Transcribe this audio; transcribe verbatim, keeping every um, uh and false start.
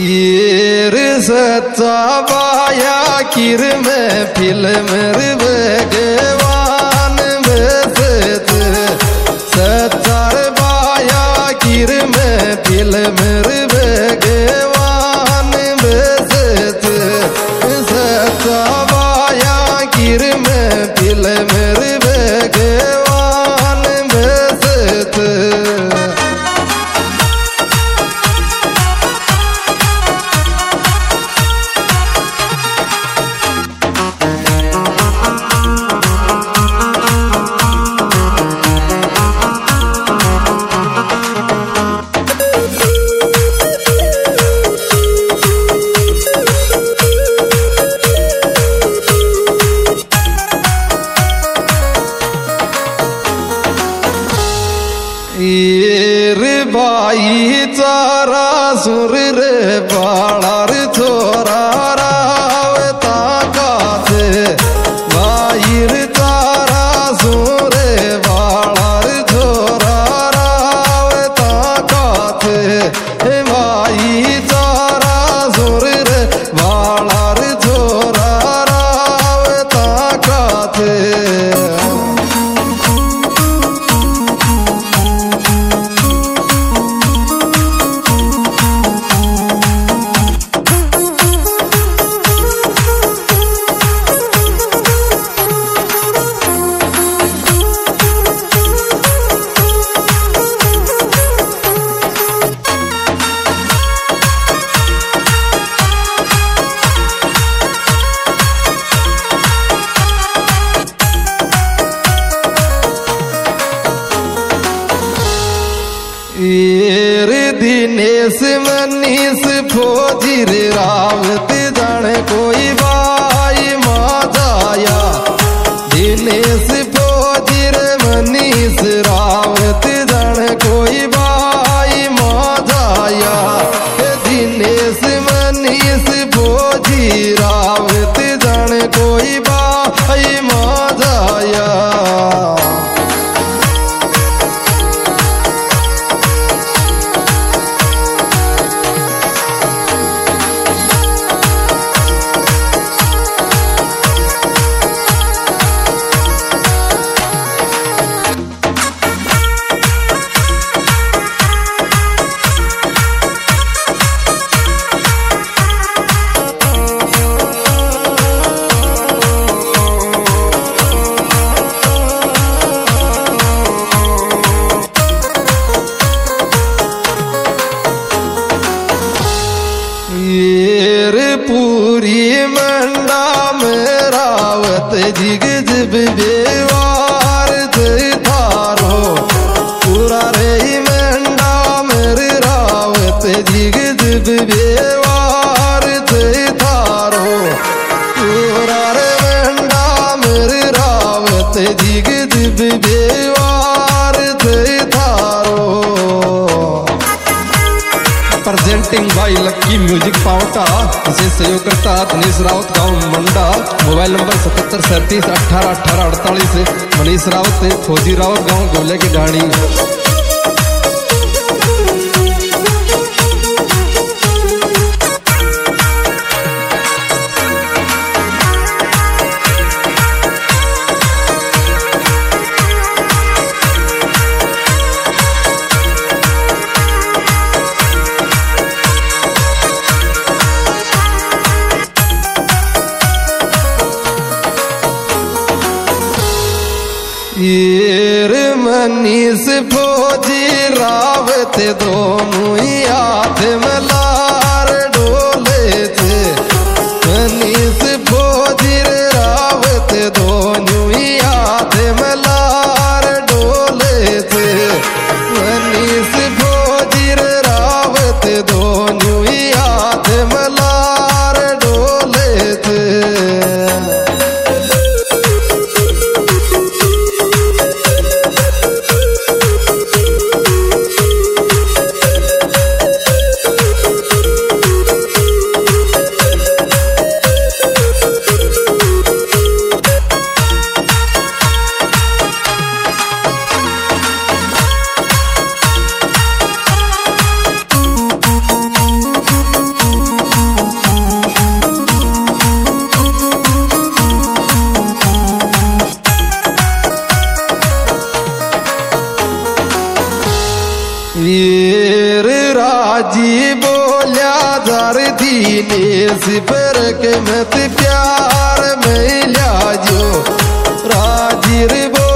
ईर सच्चाबाया किर में फिल्म भगवान बसत सच्चार बाया किर में फिल्म भगवान बसत सच्चाबाया किर में फिल्म भगवान बसत रे बाई चारा सुर रे बाळार छोरा रावता काथे बाईर चारा सुर रे बाळार छोरा रावता काथे हे बाई चारा सुर रे बाळार छोरा रावता काथे रे दिनेश मनीष फौजी रे रावत जाने कोई बाई माजाया दिनेश फौजी रे मनीष रावत जाने कोई बाई माजाया दिनेश मनीष फौजी रावत जाने कोई बाई माजाया पूरी मंडा में रावत जिग जिब बेवार थारो पूरा रे मंडा मेरे रावत जिग जिब बेवार थारो पूरा रे मंडा मेरे रावत जिग जिब बेवार थारो presenting by Lucky music Pawta इसे सहयोग करता मनीष रावत गांव मंडा मोबाइल नंबर सतहत्तर सैंतीस अठारह अठारह अड़तालीस मनीष रावत फौजी रावत गांव गोले की ढाणी ईर मनीष फौजी रावत दोनों हाथ में लार डोले थे मनीष फौजी रावत दोनों हाथ में लार डोले थे मनीष फौजी रावत दोनों हाथ में लार डोले थे राजी बोलिया जार दीने सिपर के मत प्यार में लिया जो राजी रे